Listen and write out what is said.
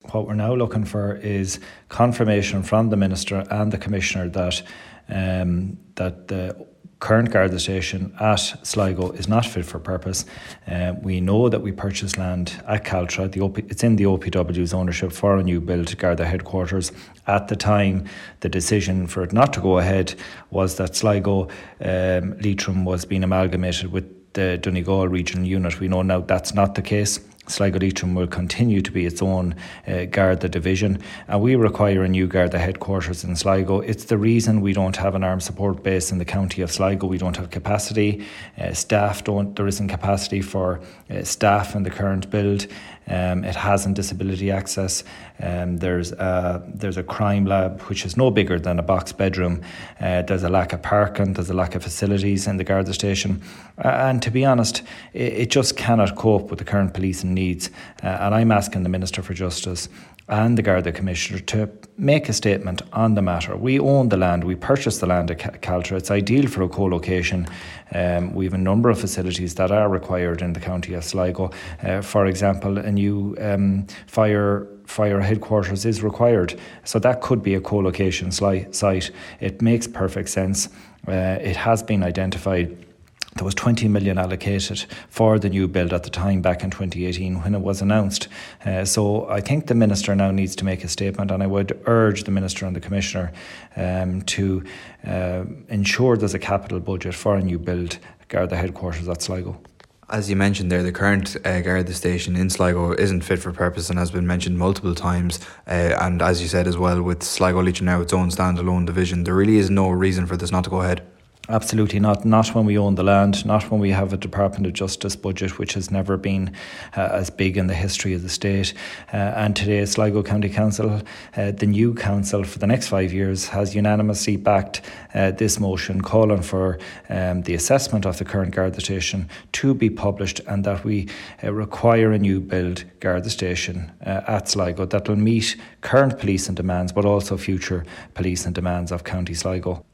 what we're now looking for is confirmation from the Minister and the Commissioner that the current Garda station at Sligo is not fit for purpose. We know that we purchased land at Caltra. It's in the OPW's ownership for a new build Garda headquarters. At the time, the decision for it not to go ahead was that Sligo Leitrim was being amalgamated with the Donegal regional unit. We know now that's not the case. Sligo Leitrim will continue to be its own Garda division, and we require a new Garda headquarters in Sligo. It's the reason we don't have an armed support base in the county of Sligo. We don't have capacity. There isn't capacity for staff in the current build. It hasn't disability access. There's a crime lab which is no bigger than a box bedroom. There's a lack of parking. There's a lack of facilities in the Garda station. And to be honest, it just cannot cope with the current policing needs. And I'm asking the Minister for Justice and the Garda Commissioner to make a statement on the matter. We own the land. We purchased the land at Caltra. It's ideal for a co-location. We have a number of facilities that are required in the county of Sligo. For example, a new fire headquarters is required. So that could be a co-location site. It makes perfect sense. It has been identified. There was 20 million allocated for the new build at the time back in 2018 when it was announced. So I think the Minister now needs to make a statement, and I would urge the Minister and the Commissioner to ensure there's a capital budget for a new build Garda headquarters at Sligo. As you mentioned there, the current Garda station in Sligo isn't fit for purpose and has been mentioned multiple times. And as you said as well, with Sligo Leitrim now its own standalone division, there really is no reason for this not to go ahead. Absolutely not. Not when we own the land, not when we have a Department of Justice budget which has never been as big in the history of the state. And today Sligo County Council, the new council for the next 5 years, has unanimously backed this motion calling for the assessment of the current Garda station to be published, and that we require a new build Garda station at Sligo that will meet current policing demands but also future policing demands of County Sligo.